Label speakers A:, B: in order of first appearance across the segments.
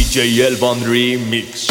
A: DJ Elvan Remix.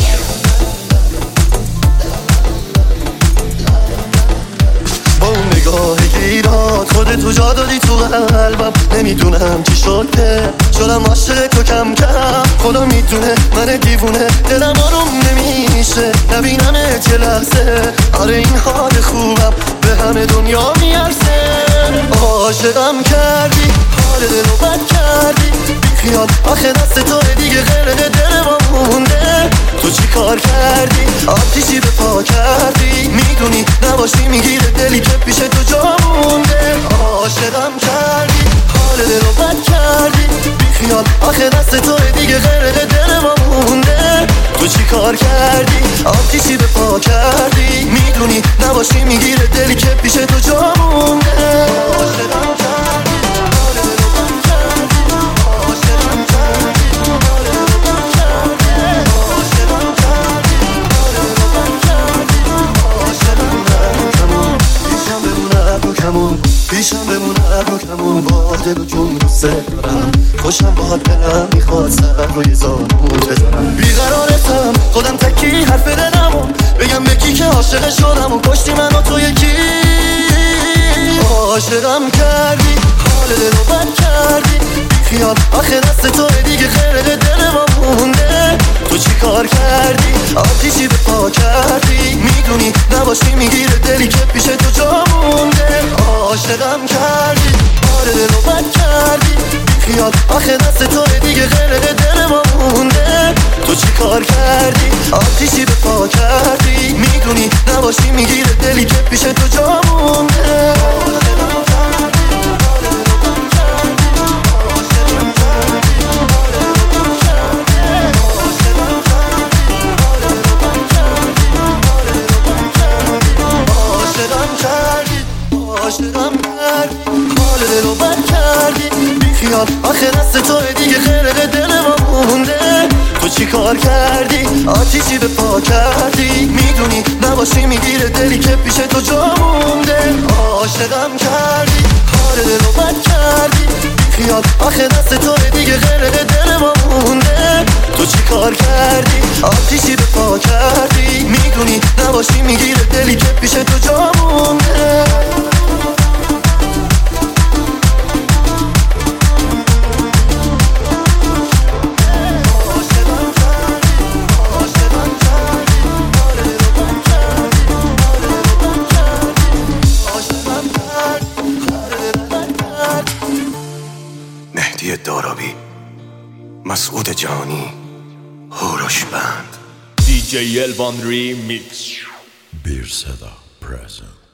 B: با اون نگاه گیرات خودتو جا دادی تو قلبم، نمیدونم چی شد که شدم عاشق تو کم کم. خدا میدونه من دیوونه، دلم آروم نمیشه نبینمت یه لحظه. آره این حال خوبم به همه دنیا میارسه. عاشقم کردی، حال دلو بد کردی، بیخیال آخه دست تو دیگه غرق دل ما مونده. تو چی کار کردی؟ آتیشی به پا کردی، میدونی نباشی میگیره دلی که پیش تو جا مونده. عاشقم کردی، حال دلو بد کردی، بیخیال آخه دست تو دیگه غرق دل ما مونده. تو چی کار کردی؟ آتیشی به پا کردی، میدونی نباشی میگیره دلی که پیش تو جا مونده. عاشقم کردی، حال دلو بد کردی، عاشقم کردی، حال دلو بد کردی، عاشقم کردی، حال دلو بد کردی، عاشقم کردی. پیشم بمونه تو کمون، پیشم بمونه تو کمون، با دل و جون دوست دارم، خوشم باهات دلم میخواد سر روی زانوت بذارم. بیقرارتم خودم تکی حرف دلمو بگم به کی که عاشق شدم و کشتی منو تو یکی. عاشقم کردی، حال دلو بد کردی، بیخیال آخه دست تو دیگه غرق دل ما مونده. تو چی کار کردی؟ آتیشی به پا کردی، میدونی نباشی میگیره دلی که پیش تو جا مونده. عاشقم کردی، حال دلو بد کردی، بیخیال آخه دست تو دیگه غرق دل ما مونده. تو چی کار کردی؟ آتیشی به پا کردی، میدونی نباشی میگیره دلی که پیش تو جا مونده. عاشقم کردی، حال دلو بد کردی، بیخیال آخه دست تو دیگه غرق دل ما مونده. تو چی کار کردی؟ آتیشی به پا کردی، میدونی نباشی میگیره دلی که پیش تو جا مونده. عاشقم کردی، حال دلو بد کردی، بیخیال آخه دست تو دیگه غرق دل ما مونده. تو چی کار کردی؟ آتیشی به پا کردی، میدونی نباشی میگیره دلی که پیش تو جا مونده.
C: مهدی دارابی، مسعود جهانی، هوروش بند.
A: DJ Elvan Remix.
D: Bir Seda present.